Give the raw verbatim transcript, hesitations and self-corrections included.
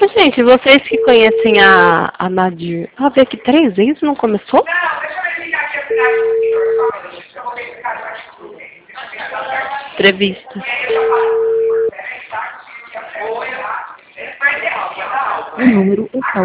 gente, vocês que conhecem a, a Nadir... Ah, veio aqui três vezes e não começou? Não, deixa eu verificar aqui a cidade do senhor, só um minuto, eu vou verificar a cidade do senhor. Entrevista. E aí eu já falo com o senhor, peraí, tá? Se foi errado, ele vai errar, tá? O número está